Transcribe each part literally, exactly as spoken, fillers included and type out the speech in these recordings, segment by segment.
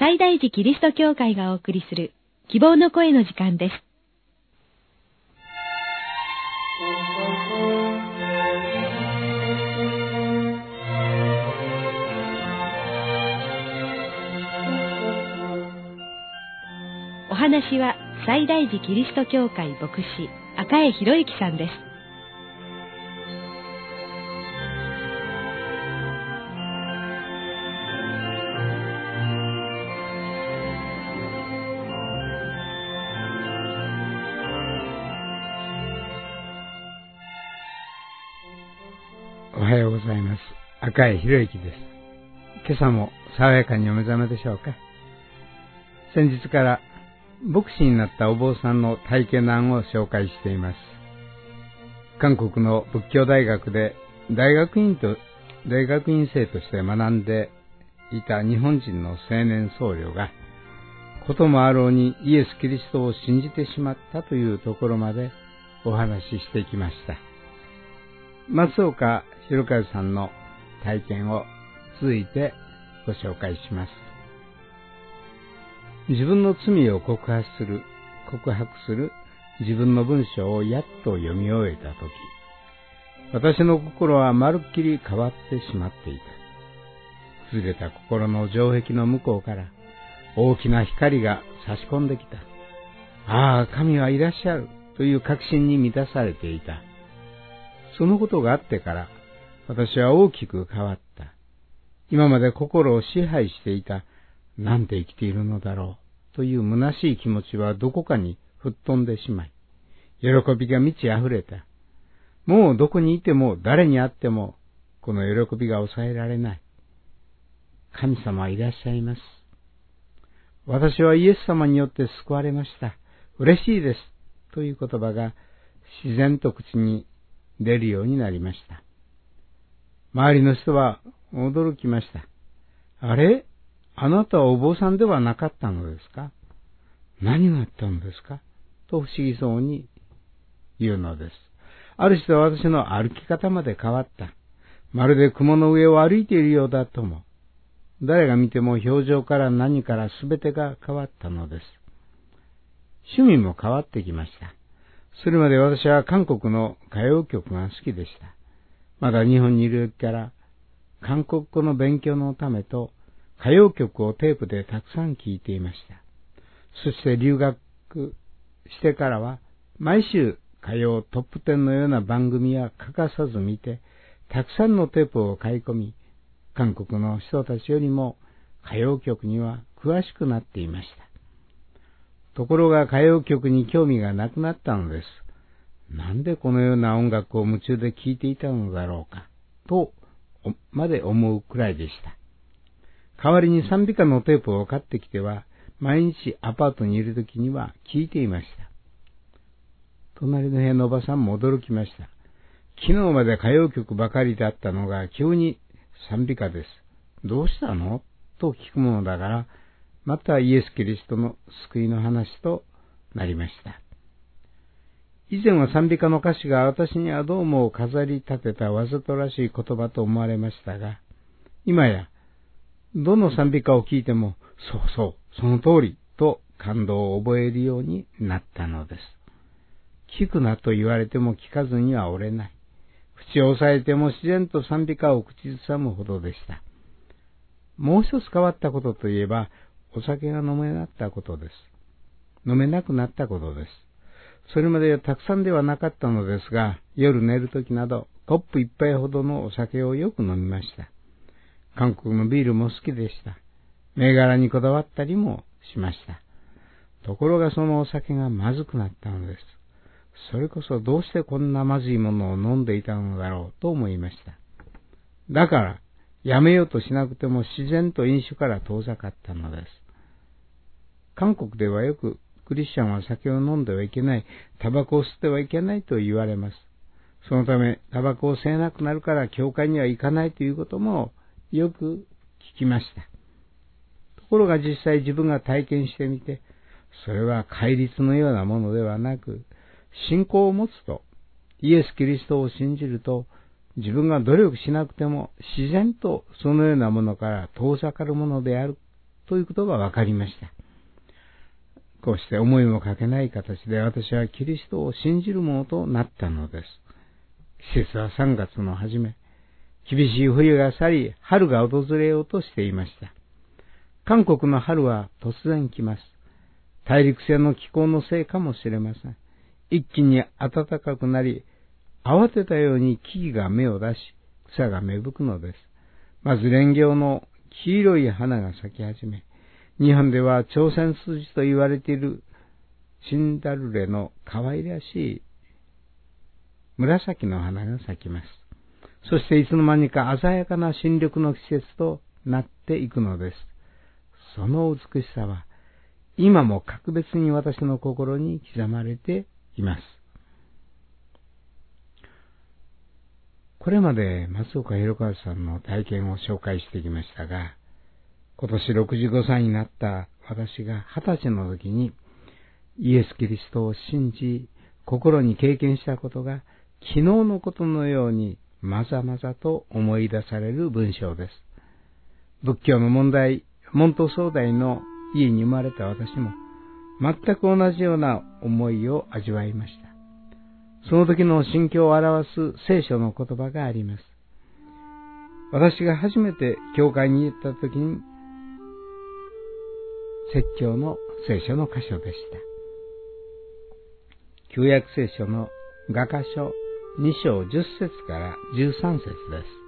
西大寺キリスト教会がお送りする希望の声の時間です。お話は西大寺キリスト教会牧師赤江博之さんです。 おはようございます。赤江博之です。今朝も爽やかにお目覚めでしょうか。先日から牧師になったお坊さんの体験談を紹介しています。韓国の仏教大学で大学院と大学院生として学んでいた日本人の青年僧侶が、こともあろうにイエス・キリストを信じてしまったというところまでお話ししてきました。松岡弘和さんの体験を続いてご紹介します。自分の罪を告白する、告白する自分の文章をやっと読み終えたとき、私の心はまるっきり変わってしまっていた。崩れた心の城壁の向こうから大きな光が差し込んできた。ああ、神はいらっしゃるという確信に満たされていた。そのことがあってから私は大きく変わった。今まで心を支配していた、なんて生きているのだろうという虚しい気持ちはどこかに吹っ飛んでしまい、喜びが満ち溢れた。もうどこにいても誰に会ってもこの喜びが抑えられない。神様はいらっしゃいます。私はイエス様によって救われました。嬉しいですという言葉が自然と口に出るようになりました。周りの人は驚きました。あれ？あなたはお坊さんではなかったのですか？何があったのですか？と不思議そうに言うのです。ある人は私の歩き方まで変わった。まるで雲の上を歩いているようだとも。誰が見ても表情から何からすべてが変わったのです。趣味も変わってきました。それまで私は韓国の歌謡曲が好きでした。まだ日本にいる時から韓国語の勉強のためと歌謡曲をテープでたくさん聴いていました。そして留学してからは毎週歌謡トップテンのような番組は欠かさず見て、たくさんのテープを買い込み、韓国の人たちよりも歌謡曲には詳しくなっていました。ところが歌謡曲に興味がなくなったのです。なんでこのような音楽を夢中で聴いていたのだろうか、とまで思うくらいでした。代わりに賛美歌のテープを買ってきては、毎日アパートにいるときには聴いていました。隣の部屋のおばさんも驚きました。昨日まで歌謡曲ばかりだったのが急に賛美歌です。どうしたの？と聞くものだから、またイエス・キリストの救いの話となりました。以前は賛美歌の歌詞が私にはどうも飾り立てたわざとらしい言葉と思われましたが、今やどの賛美歌を聴いても、そうそう、その通りと感動を覚えるようになったのです。聞くなと言われても聞かずにはおれない。口を押さえても自然と賛美歌を口ずさむほどでした。もう一つ変わったことといえば、お酒が飲めなったことです。飲めなくなったことです。それまではたくさんではなかったのですが、夜寝るときなどコップ一杯ほどのお酒をよく飲みました。韓国のビールも好きでした。銘柄にこだわったりもしました。ところがそのお酒がまずくなったのです。それこそどうしてこんなまずいものを飲んでいたのだろうと思いました。だから、やめようとしなくても自然と飲酒から遠ざかったのです。韓国ではよくクリスチャンは酒を飲んではいけない、タバコを吸ってはいけないと言われます。そのため、タバコを吸えなくなるから教会には行かないということもよく聞きました。ところが実際自分が体験してみて、それは戒律のようなものではなく、信仰を持つと、イエス・キリストを信じると、自分が努力しなくても自然とそのようなものから遠ざかるものであるということが分かりました。こうして思いもかけない形で私はキリストを信じる者となったのです。季節はさんがつの初め、厳しい冬が去り、春が訪れようとしていました。韓国の春は突然来ます。大陸性の気候のせいかもしれません。一気に暖かくなり、慌てたように木々が芽を出し、草が芽吹くのです。まず蓮葉の黄色い花が咲き始め、日本では朝鮮筋と言われているシンダルレの可愛らしい紫の花が咲きます。そしていつの間にか鮮やかな新緑の季節となっていくのです。その美しさは今も格別に私の心に刻まれています。これまで松岡弘和さんの体験を紹介してきましたが、今年ろくじゅうごさいになった私がはたちの時にイエス・キリストを信じ、心に経験したことが昨日のことのようにまざまざと思い出される文章です。仏教の問題、門徒総代の家に生まれた私も全く同じような思いを味わいました。その時の心境を表す聖書の言葉があります。私が初めて教会に行った時に説教の聖書の箇所でした。旧約聖書の雅歌書にしょうじゅっせつからじゅうさんせつです。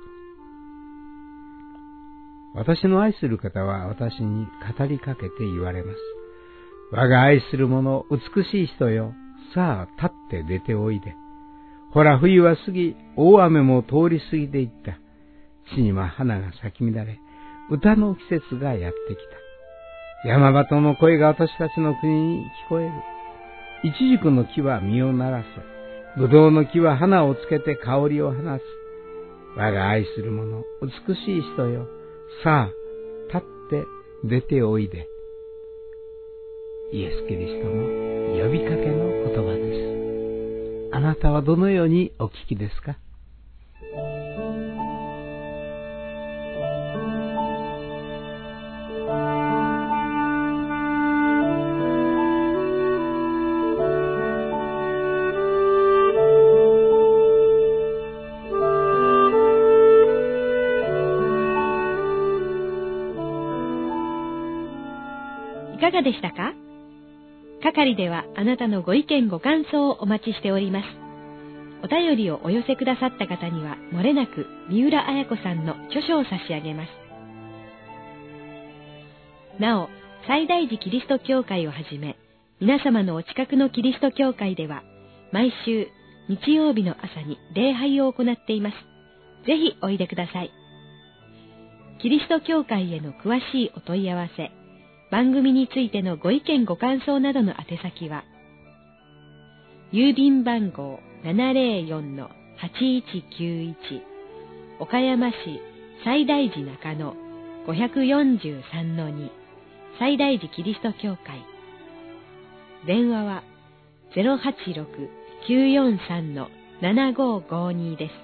私の愛する方は私に語りかけて言われます。我が愛する者、美しい人よ、さあ立って出ておいで。ほら冬は過ぎ、大雨も通り過ぎていった。地には花が咲き乱れ、歌の季節がやってきた。山鳩の声が私たちの国に聞こえる。イチジクの木は実をならせ、ぶどうの木は花をつけて香りを放つ。我が愛する者、美しい人よ、さあ立って出ておいで。イエス・キリストの呼びかけの言葉です。あなたはどのようにお聞きですか？ いかがでしたか？係ではあなたのご意見ご感想をお待ちしております。お便りをお寄せくださった方にはもれなく三浦綾子さんの著書を差し上げます。なお、西大寺キリスト教会をはじめ、皆様のお近くのキリスト教会では毎週日曜日の朝に礼拝を行っています。ぜひおいでください。キリスト教会への詳しいお問い合わせ、番組についてのご意見ご感想などの宛先は、郵便番号 ななぜろよんのはちいちきゅういち 岡山市西大寺中野 ごよんさんのに 西大寺キリスト教会。電話は ゼロはちろく きゅうよんさん ななごごに です。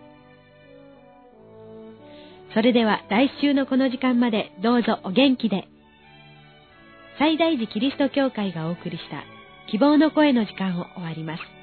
それでは来週のこの時間までどうぞお元気で。西大寺キリスト教会がお送りした希望の声の時間を終わります。